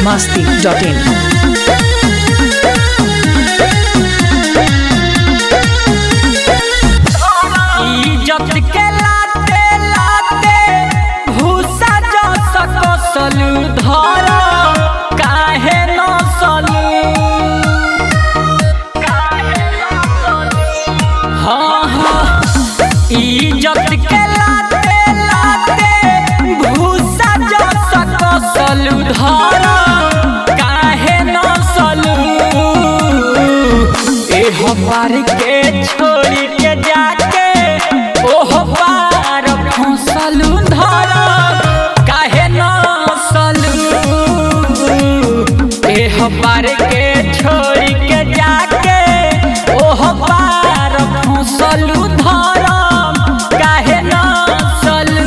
biharmasti.in इज्जत के लाते लाते भूसा जो सकसलू धरा काहे नसलू हाँ हाँ इज्जत के लाते लाते भूसा जो सकसलू धरा काहे नसलू एह पार के छोड़ी के जाके ओह पार फंसलू धरा काहे नसलू एह पार के छोड़ी के जाके ओह पार फंसलू धरा काहे नसलू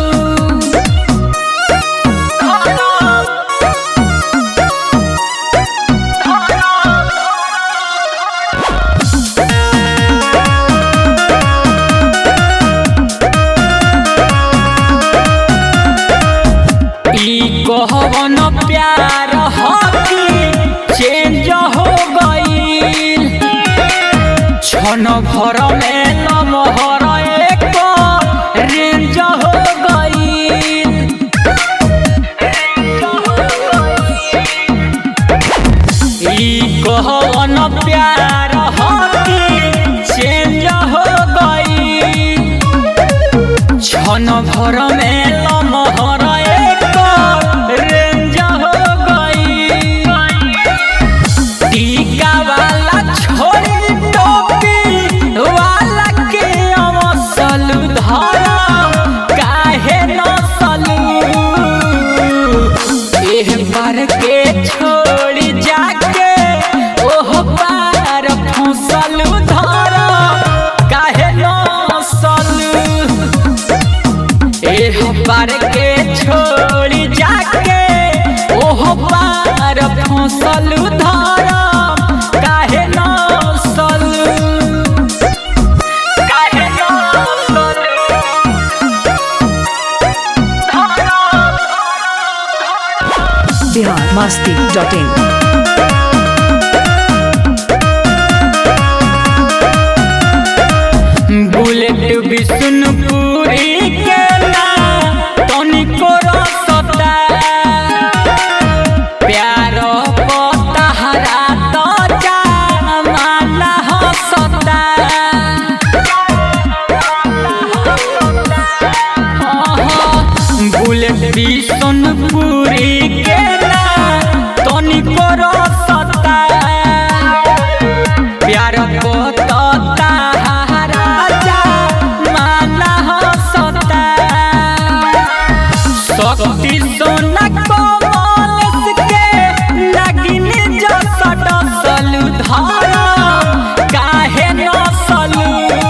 कहवन प्यार हकी चेंज हो गईल क्षण भर में नमहर एक रेंज हो गईल ई कहवन प्यार हकी चेंज हो गईल क्षण भर में नमहर रेंज हो गई टीका वाला छोड़ी टोपी वाला के अवसलू धरा काहे नसलू एह बार के छोड़ी जाके ओह पार फंसलू धरा काहे नसलू एह पार के छोड़ी जाके ओह पार फंसलू धरा काहे नसलू काहे नसलू biharmasti.in बुलेट विष्णुपुरी के ना तनिको रसता प्यार पतहरा तो जामाना हसता बुलेट विष्णुपुरी के ना तनिको रसता प्यार पतता शक्ति सोना कमल के लगिन जो सटसलू धरा काहे नसलू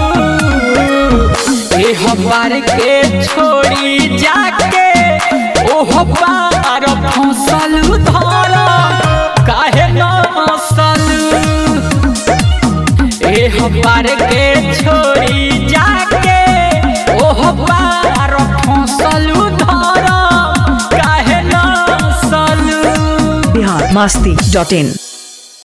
एह पार के छोड़ी जाके ओह पार फंसलू धरा काहे नसलू एह पार के छोड़ी जाके ओह पार फंसलू धरा काहे नसलू biharmasti.in